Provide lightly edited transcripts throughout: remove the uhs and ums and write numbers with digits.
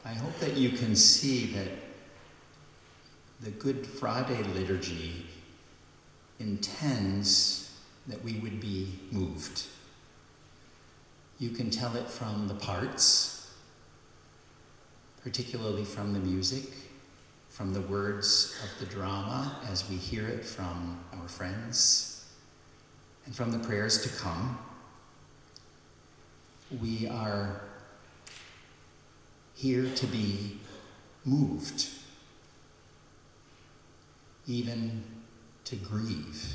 I hope that you can see that the Good Friday liturgy intends that we would be moved. You can tell it from the parts, particularly from the music, from the words of the drama as we hear it from our friends, and from the prayers to come. We are here to be moved, even to grieve.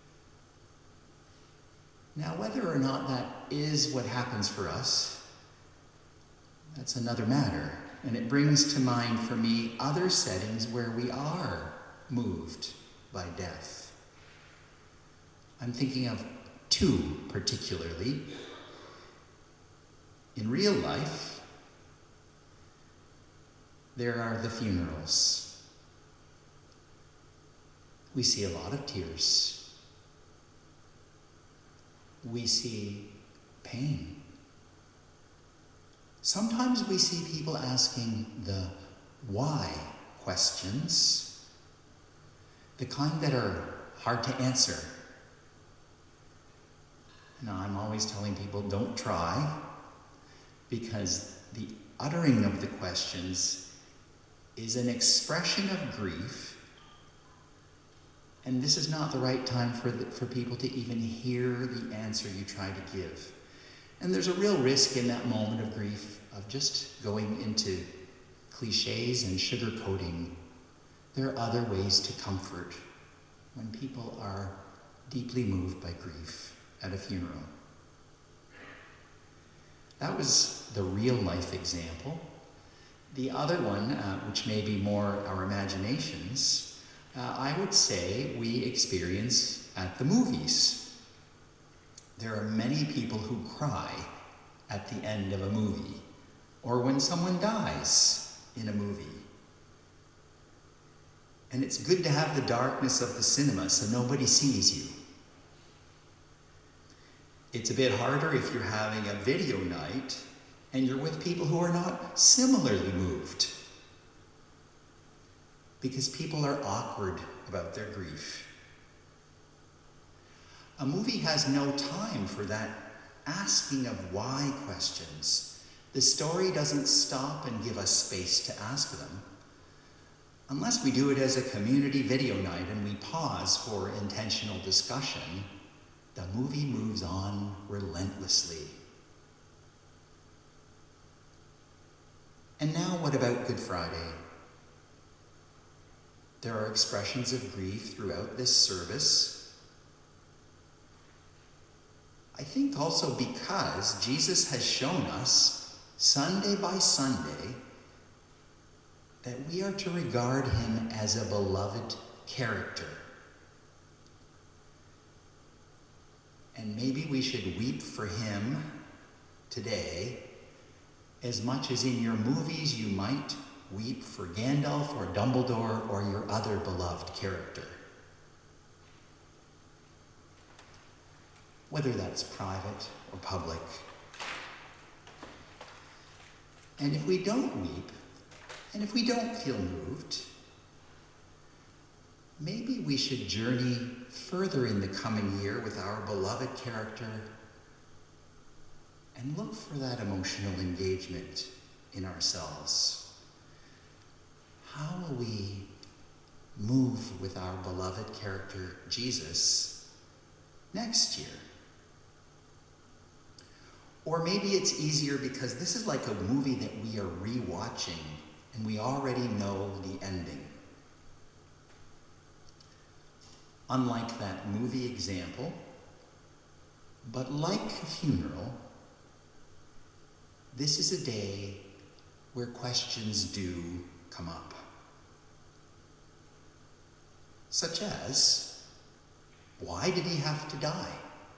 Now, whether or not that is what happens for us, that's another matter. And it brings to mind for me other settings where we are moved by death. I'm thinking of two particularly. In real life, there are the funerals. We see a lot of tears. We see pain. Sometimes we see people asking the why questions, the kind that are hard to answer. Now, I'm always telling people, don't try, because the uttering of the questions is an expression of grief, and this is not the right time for people to even hear the answer you try to give. And there's a real risk in that moment of grief of just going into cliches and sugarcoating. There are other ways to comfort when people are deeply moved by grief at a funeral. That was the real life example. The other one, which may be more our imaginations, I would say we experience at the movies. There are many people who cry at the end of a movie, or when someone dies in a movie. And it's good to have the darkness of the cinema so nobody sees you. It's a bit harder if you're having a video night and you're with people who are not similarly moved, because people are awkward about their grief. A movie has no time for that asking of why questions. The story doesn't stop and give us space to ask them. Unless we do it as a community video night and we pause for intentional discussion, the movie moves on relentlessly. And now what about Good Friday? There are expressions of grief throughout this service. I think also because Jesus has shown us, Sunday by Sunday, that we are to regard him as a beloved character. And maybe we should weep for him today as much as in your movies you might weep for Gandalf or Dumbledore or your other beloved character. Whether that's private or public. And if we don't weep, and if we don't feel moved, maybe we should journey further in the coming year with our beloved character and look for that emotional engagement in ourselves. How will we move with our beloved character, Jesus, next year? Or maybe it's easier because this is like a movie that we are rewatching and we already know the ending. Unlike that movie example, but like a funeral, this is a day where questions do come up. Such as, why did he have to die?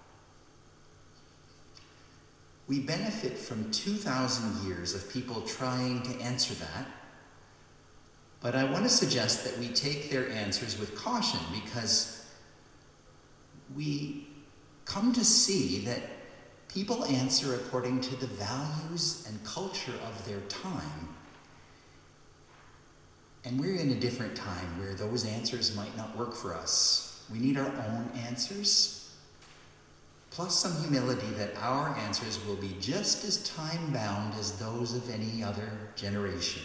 We benefit from 2,000 years of people trying to answer that, but I want to suggest that we take their answers with caution, because we come to see that people answer according to the values and culture of their time And we're in a different time where those answers might not work for us. We need our own answers, plus some humility that our answers will be just as time-bound as those of any other generation.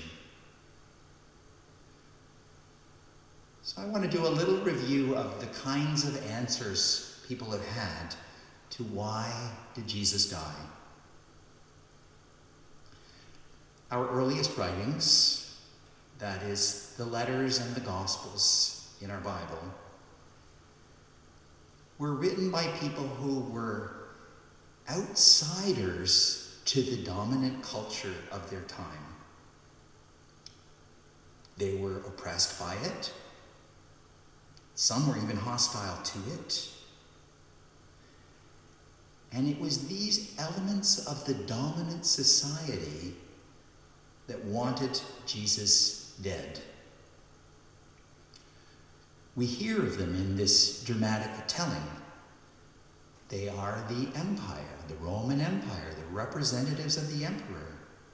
So I want to do a little review of the kinds of answers people have had to why did Jesus die. Our earliest writings, that is, the letters and the Gospels in our Bible, were written by people who were outsiders to the dominant culture of their time. They were oppressed by it. Some were even hostile to it. And it was these elements of the dominant society that wanted Jesus dead. We hear of them in this dramatic telling. They are the empire, the Roman Empire, the representatives of the emperor.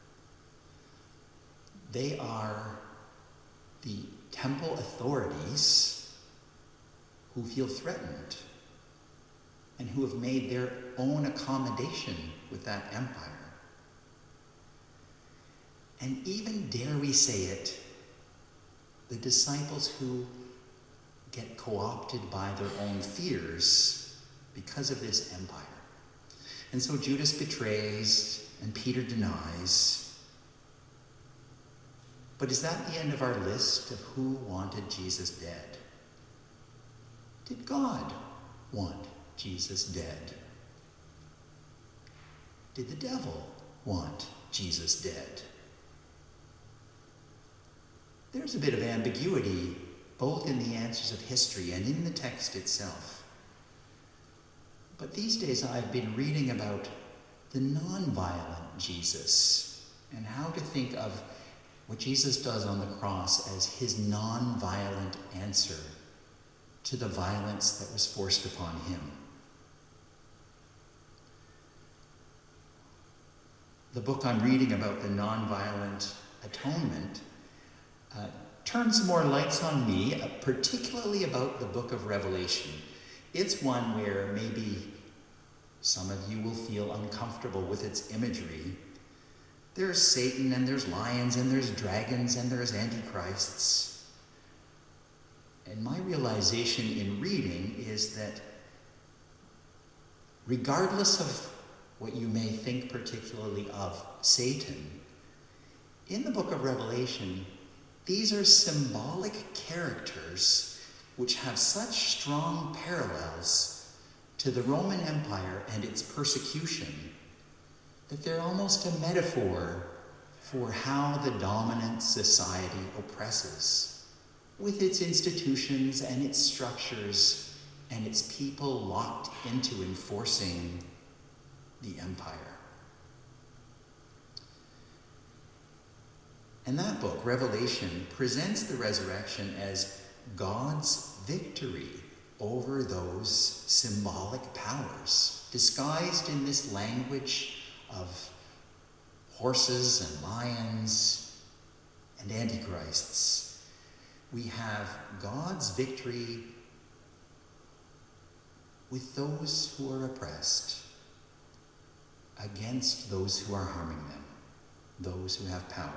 They are the temple authorities who feel threatened and who have made their own accommodation with that empire. And even, dare we say it, the disciples who get co-opted by their own fears because of this empire. And so Judas betrays and Peter denies. But is that the end of our list of who wanted Jesus dead? Did God want Jesus dead? Did the devil want Jesus dead? There's a bit of ambiguity both in the answers of history and in the text itself. But these days I've been reading about the non-violent Jesus and how to think of what Jesus does on the cross as his non-violent answer to the violence that was forced upon him. The book I'm reading about the non-violent atonement turns more lights on me, particularly about the book of Revelation. It's one where maybe some of you will feel uncomfortable with its imagery. There's Satan, and there's lions, and there's dragons, and there's antichrists. And my realization in reading is that regardless of what you may think particularly of Satan, in the book of Revelation, these are symbolic characters which have such strong parallels to the Roman Empire and its persecution that they're almost a metaphor for how the dominant society oppresses, with its institutions and its structures and its people locked into enforcing the empire. And that book, Revelation, presents the resurrection as God's victory over those symbolic powers, disguised in this language of horses and lions and antichrists. We have God's victory with those who are oppressed, against those who are harming them, those who have power.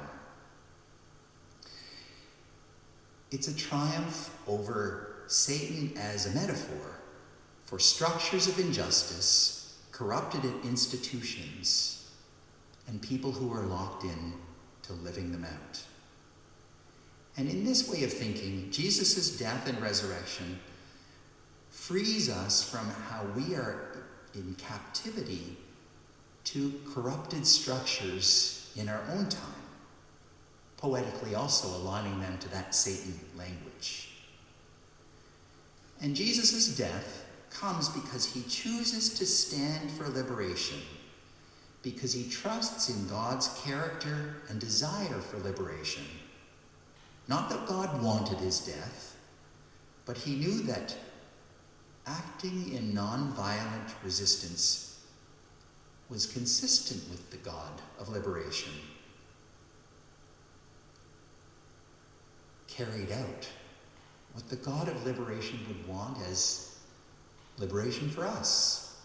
It's a triumph over Satan as a metaphor for structures of injustice, corrupted institutions, and people who are locked in to living them out. And in this way of thinking, Jesus' death and resurrection frees us from how we are in captivity to corrupted structures in our own time, poetically also aligning them to that Satan language. And Jesus' death comes because he chooses to stand for liberation, because he trusts in God's character and desire for liberation. Not that God wanted his death, but he knew that acting in nonviolent resistance was consistent with the God of liberation. carried out what the God of liberation would want as liberation for us.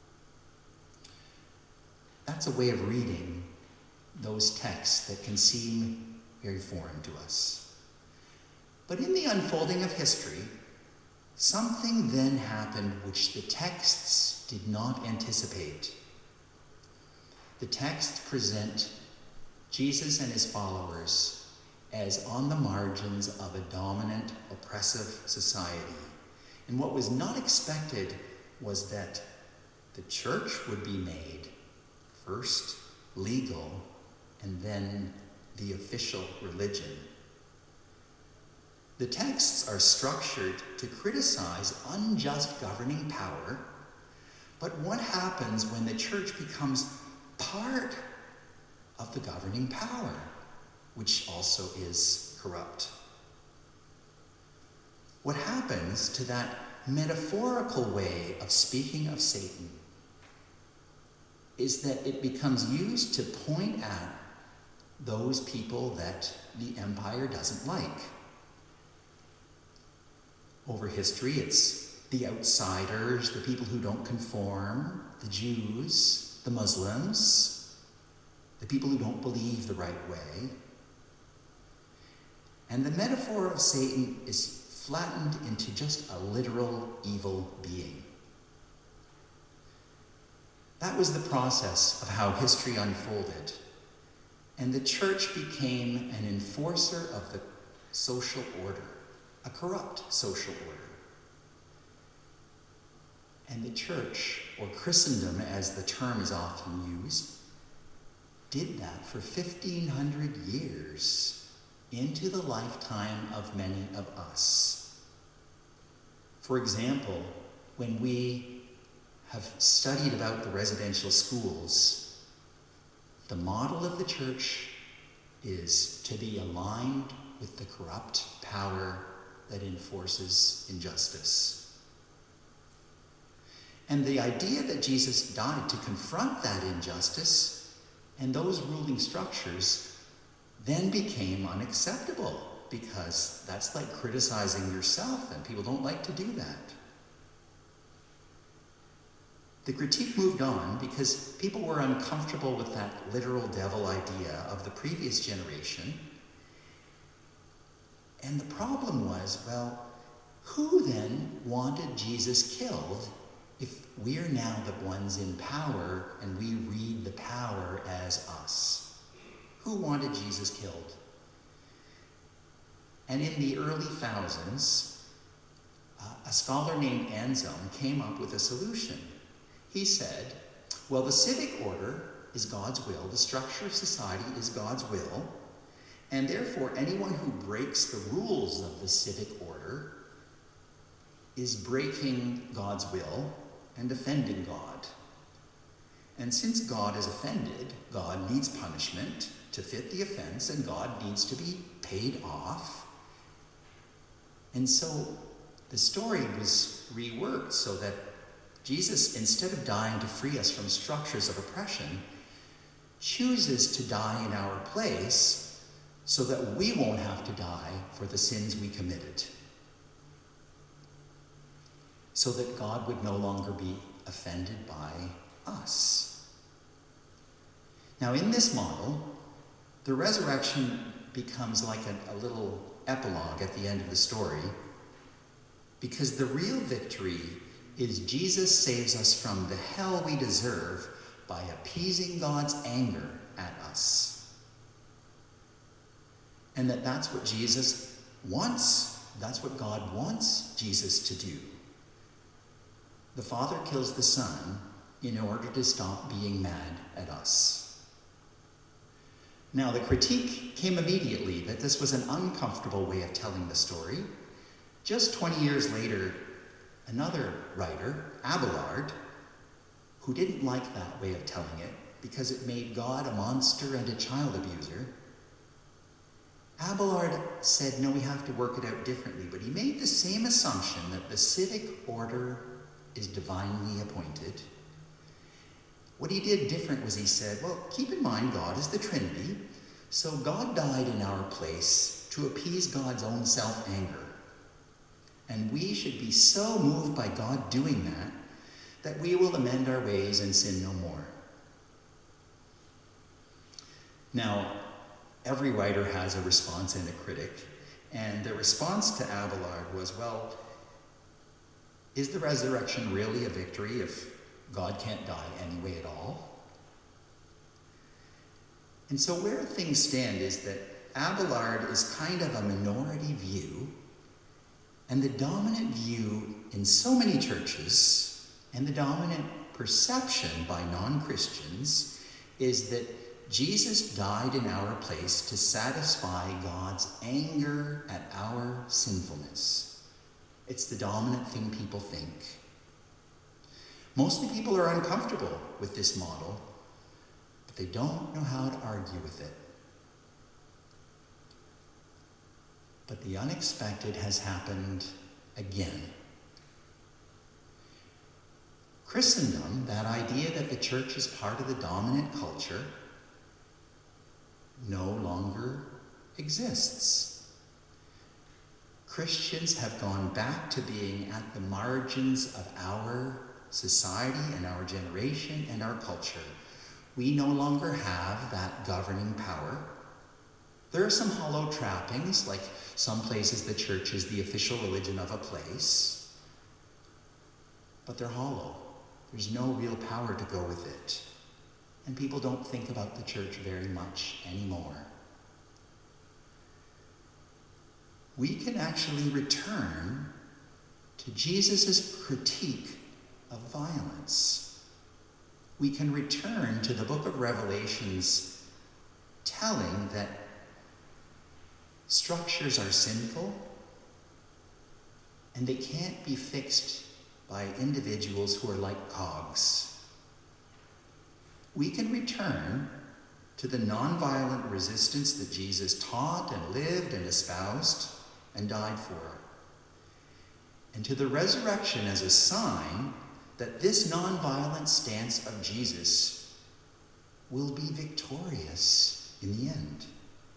That's a way of reading those texts that can seem very foreign to us. But in the unfolding of history, something then happened which the texts did not anticipate. The texts present Jesus and his followers as on the margins of a dominant, oppressive society. And what was not expected was that the church would be made first legal and then the official religion. The texts are structured to criticize unjust governing power, but what happens when the church becomes part of the governing power, which also is corrupt? What happens to that metaphorical way of speaking of Satan is that it becomes used to point at those people that the empire doesn't like. Over history, it's the outsiders, the people who don't conform, the Jews, the Muslims, the people who don't believe the right way. And the metaphor of Satan is flattened into just a literal evil being. That was the process of how history unfolded. And the church became an enforcer of the social order, a corrupt social order. And the church, or Christendom as the term is often used, did that for 1,500 years into the lifetime of many of us. For example, when we have studied about the residential schools, the model of the church is to be aligned with the corrupt power that enforces injustice. And the idea that Jesus died to confront that injustice and those ruling structures then became unacceptable, because that's like criticizing yourself, and people don't like to do that. The critique moved on because people were uncomfortable with that literal devil idea of the previous generation. And the problem was, well, who then wanted Jesus killed if we're now the ones in power and we read the power as us? Who wanted Jesus killed? And in the early thousands, a scholar named Anselm came up with a solution. He said, well, the civic order is God's will, the structure of society is God's will, and therefore anyone who breaks the rules of the civic order is breaking God's will and offending God. And since God is offended, God needs punishment to fit the offense, and God needs to be paid off. And so the story was reworked so that Jesus, instead of dying to free us from structures of oppression, chooses to die in our place so that we won't have to die for the sins we committed. So that God would no longer be offended by us. Now, in this model, the resurrection becomes like a little epilogue at the end of the story, because the real victory is Jesus saves us from the hell we deserve by appeasing God's anger at us. And that's what Jesus wants. That's what God wants Jesus to do. The Father kills the Son in order to stop being mad at us. Now, the critique came immediately that this was an uncomfortable way of telling the story. Just 20 years later, another writer, Abelard, who didn't like that way of telling it because it made God a monster and a child abuser, Abelard said, no, we have to work it out differently. But he made the same assumption that the civic order is divinely appointed. What he did different was he said, well, keep in mind God is the Trinity, so God died in our place to appease God's own self-anger. And we should be so moved by God doing that we will amend our ways and sin no more. Now, every writer has a response and a critic, and the response to Abelard was, well, is the resurrection really a victory if God can't die anyway at all? And so where things stand is that Abelard is kind of a minority view, and the dominant view in so many churches, and the dominant perception by non-Christians, is that Jesus died in our place to satisfy God's anger at our sinfulness. It's the dominant thing people think. Mostly people are uncomfortable with this model, but they don't know how to argue with it. But the unexpected has happened again. Christendom, that idea that the church is part of the dominant culture, no longer exists. Christians have gone back to being at the margins of our society and our generation and our culture. We no longer have that governing power. There are some hollow trappings, like some places the church is the official religion of a place, but they're hollow. There's no real power to go with it. And people don't think about the church very much anymore. We can actually return to Jesus' critique of violence. We can return to the book of Revelation's telling that structures are sinful and they can't be fixed by individuals who are like cogs. We can return to the nonviolent resistance that Jesus taught and lived and espoused and died for, and to the resurrection as a sign that this nonviolent stance of Jesus will be victorious in the end.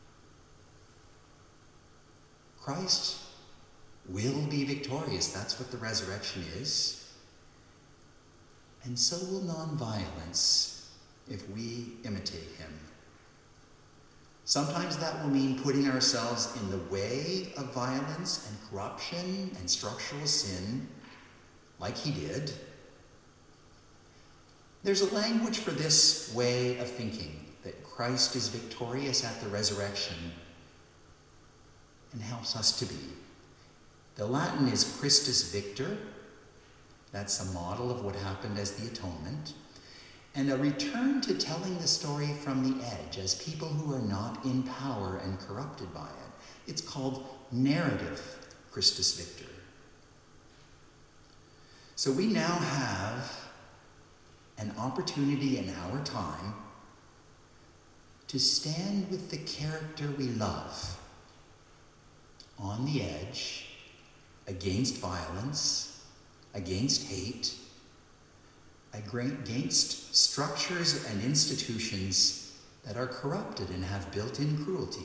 Christ will be victorious. That's what the resurrection is. And so will nonviolence if we imitate him. Sometimes that will mean putting ourselves in the way of violence and corruption and structural sin, like he did. There's a language for this way of thinking, that Christ is victorious at the resurrection and helps us to be. The Latin is Christus Victor. That's a model of what happened as the atonement. And a return to telling the story from the edge as people who are not in power and corrupted by it. It's called narrative Christus Victor. So we now have an opportunity in our time to stand with the character we love on the edge against violence, against hate, against structures and institutions that are corrupted and have built-in cruelty.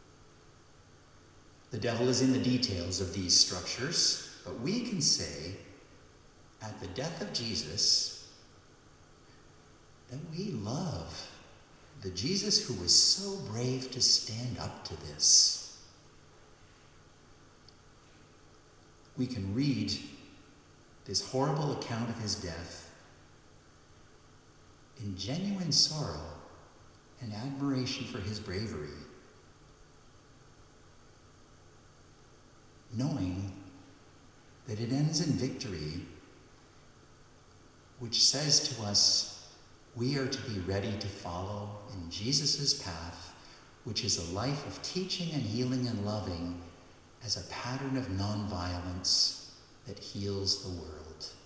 The devil is in the details of these structures, but we can say, at the death of Jesus, that we love the Jesus who was so brave to stand up to this. We can read this horrible account of his death in genuine sorrow and admiration for his bravery, knowing that it ends in victory, which says to us, we are to be ready to follow in Jesus' path, which is a life of teaching and healing and loving as a pattern of nonviolence that heals the world.